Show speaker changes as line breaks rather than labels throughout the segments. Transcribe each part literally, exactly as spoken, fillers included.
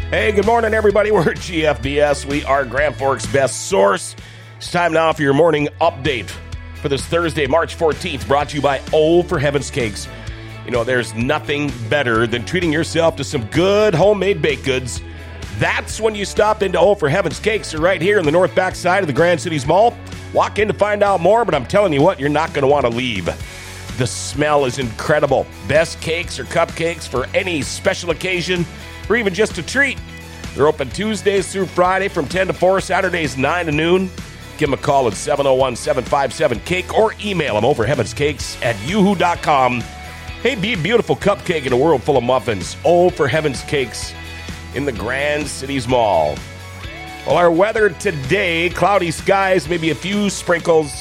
Hey, good morning, everybody. We're G F B S. We are Grand Forks' best source. It's time now for your morning update for this Thursday, March fourteenth, brought to you by Oh for Heaven's Cakes. You know, there's nothing better than treating yourself to some good homemade baked goods. That's when you stop into Oh for Heaven's Cakes. They're right here in the north back side of the Grand Cities Mall. Walk in to find out more, but I'm telling you what, you're not going to want to leave. The smell is incredible. Best cakes or cupcakes for any special occasion or even just a treat. They're open Tuesdays through Friday from ten to four, Saturdays nine to noon. Give them a call at seven oh one, seven five seven, cake or email them over heavens cakes at yahoo dot com. Hey, be a beautiful cupcake in a world full of muffins. Oh for Heaven's Cakes in the Grand Cities Mall. Well, our weather today, cloudy skies, maybe a few sprinkles.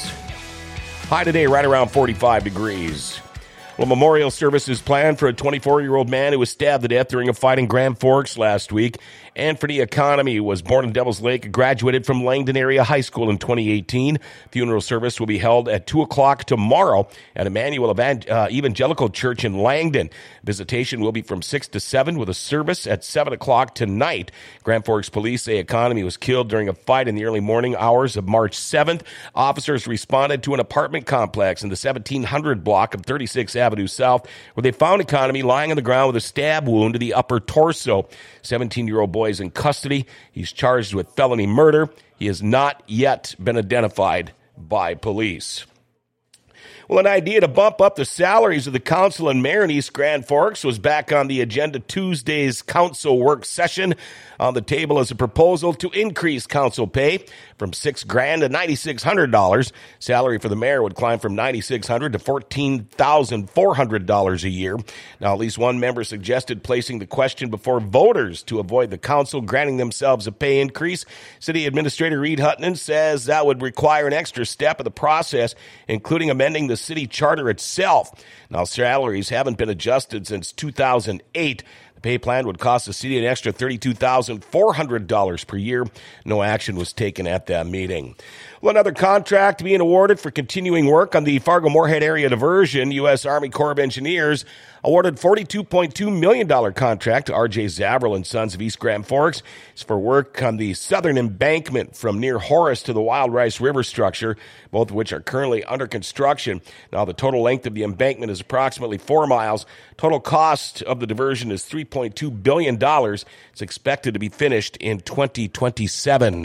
High today right around forty-five degrees. Well, memorial service is planned for a twenty-four-year-old man who was stabbed to death during a fight in Grand Forks last week. Anthony Economy was born in Devil's Lake, graduated from Langdon Area High School in twenty eighteen. Funeral service will be held at two o'clock tomorrow at Emmanuel Evangelical Church in Langdon. Visitation will be from six to seven with a service at seven o'clock tonight. Grand Forks police say Economy was killed during a fight in the early morning hours of March seventh. Officers responded to an apartment complex in the seventeen hundred block of thirty-sixth Avenue South, where they found Economy lying on the ground with a stab wound to the upper torso. seventeen-year-old boy is in custody. He's charged with felony murder. He has not yet been identified by police. Well, an idea to bump up the salaries of the council and mayor in East Grand Forks was back on the agenda Tuesday's council work session. On the table is a proposal to increase council pay from six grand to ninety-six hundred dollars. Salary for the mayor would climb from ninety-six hundred to fourteen thousand four hundred dollars a year. Now, at least one member suggested placing the question before voters to avoid the council granting themselves a pay increase. City Administrator Reed Hutton says that would require an extra step of the process, including amending the city charter itself. Now, salaries haven't been adjusted since two thousand eight. The pay plan would cost the city an extra thirty-two thousand four hundred dollars per year. No action was taken at that meeting. Well, another contract being awarded for continuing work on the Fargo-Moorhead area diversion. U S Army Corps of Engineers awarded forty-two point two million dollars contract to R J Zavril and Sons of East Grand Forks. It's for work on the southern embankment from near Horace to the Wild Rice River structure, both of which are currently under construction. Now, the total length of the embankment is approximately four miles. Total cost of the diversion is three point two billion dollars. It's expected to be finished in twenty twenty-seven.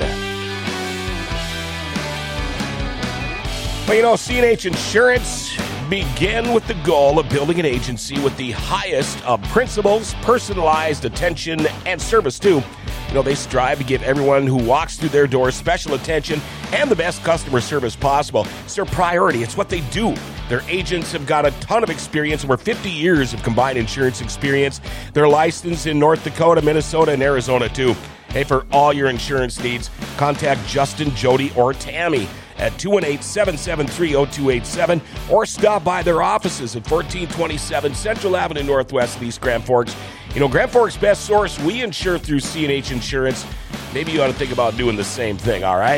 Well, you know, C and H Insurance began with the goal of building an agency with the highest of principles, personalized attention, and service, too. You know, they strive to give everyone who walks through their doors special attention and the best customer service possible. It's their priority. It's what they do. Their agents have got a ton of experience, over fifty years of combined insurance experience. They're licensed in North Dakota, Minnesota, and Arizona, too. Hey, for all your insurance needs, contact Justin, Jody, or Tammy at two one eight, seven seven three, zero two eight seven or stop by their offices at fourteen twenty-seven Central Avenue Northwest of East Grand Forks. You know, Grand Forks' best source, we insure through C and H Insurance. Maybe you ought to think about doing the same thing, all right?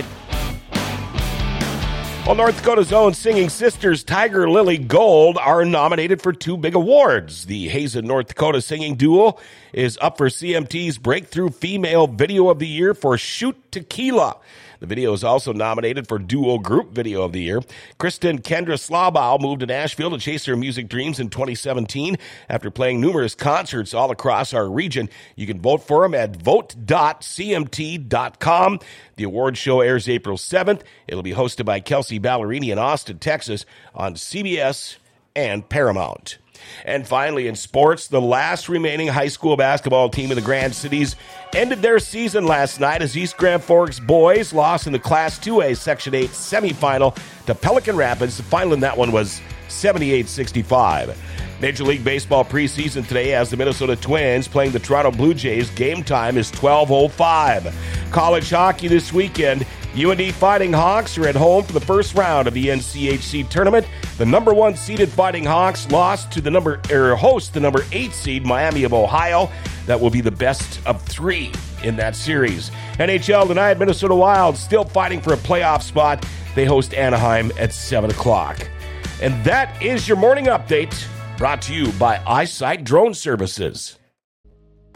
Well, North Dakota's own singing sisters, Tiger Lily Gold, are nominated for two big awards. The Hazen, North Dakota singing duo is up for C M T's Breakthrough Female Video of the Year for Shoot Tequila. The video is also nominated for Duo Group Video of the Year. Kristen Kendra Slawbow moved to Nashville to chase her music dreams in twenty seventeen. After playing numerous concerts all across our region, you can vote for them at vote dot c m t dot com. The award show airs April seventh. It'll be hosted by Kelsey Ballerini in Austin, Texas on C B S and Paramount. And finally, in sports, the last remaining high school basketball team in the Grand Cities ended their season last night as East Grand Forks boys lost in the Class two A Section eight semifinal to Pelican Rapids. The final in that one was seventy-eight sixty-five. Major League Baseball preseason today as the Minnesota Twins playing the Toronto Blue Jays. Game time is twelve oh five. College hockey this weekend. U N D Fighting Hawks are at home for the first round of the N C H C tournament. The number one seeded Fighting Hawks lost to the number or host the number eight seed Miami of Ohio. That will be the best of three in that series. N H L tonight, Minnesota Wild still fighting for a playoff spot. They host Anaheim at seven o'clock. And that is your morning update, brought to you by Eyesight Drone Services.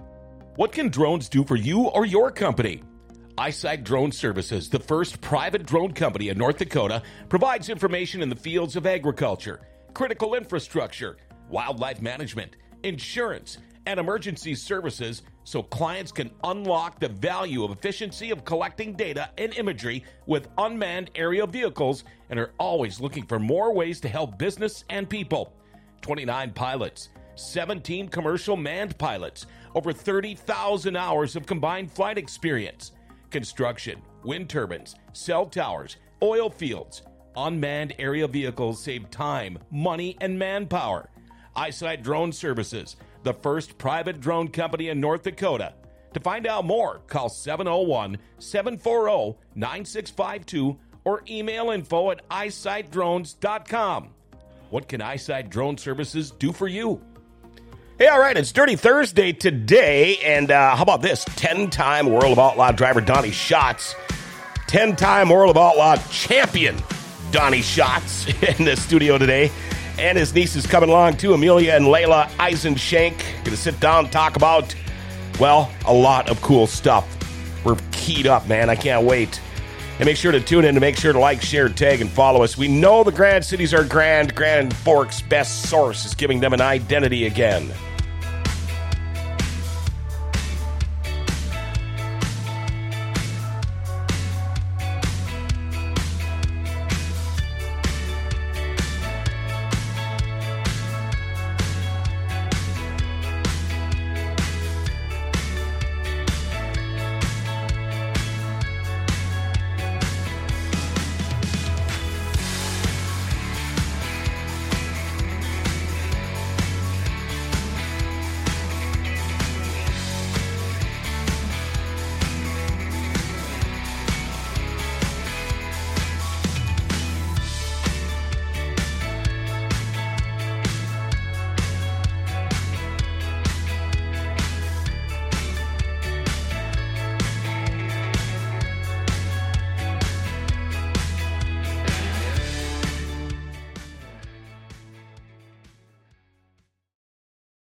What can drones do for you or your company? Eyesight Drone Services, the first private drone company in North Dakota, provides information in the fields of agriculture, critical infrastructure, wildlife management, insurance, and emergency services so clients can unlock the value of efficiency of collecting data and imagery with unmanned aerial vehicles and are always looking for more ways to help business and people. twenty-nine pilots, seventeen commercial manned pilots, over thirty thousand hours of combined flight experience. Construction, wind turbines, cell towers, oil fields, unmanned aerial vehicles save time, money, and manpower. Eyesight Drone Services, the first private drone company in North Dakota. To find out more, call seven oh one, seven four zero, nine six five two or email info at eyesight drones dot com. What can Eyesight Drone Services do for you? Hey, all right, it's Dirty Thursday today, and uh, how about this? ten-time World of Outlaw driver Donnie Schatz, ten-time World of Outlaw champion Donnie Schatz in the studio today. And his niece is coming along, too, Amelia and Layla Eisenshank. Going to sit down and talk about, well, a lot of cool stuff. We're keyed up, man. I can't wait. And make sure to tune in to make sure to like, share, tag, and follow us. We know the Grand Cities are grand. Grand Forks' best source is giving them an identity again.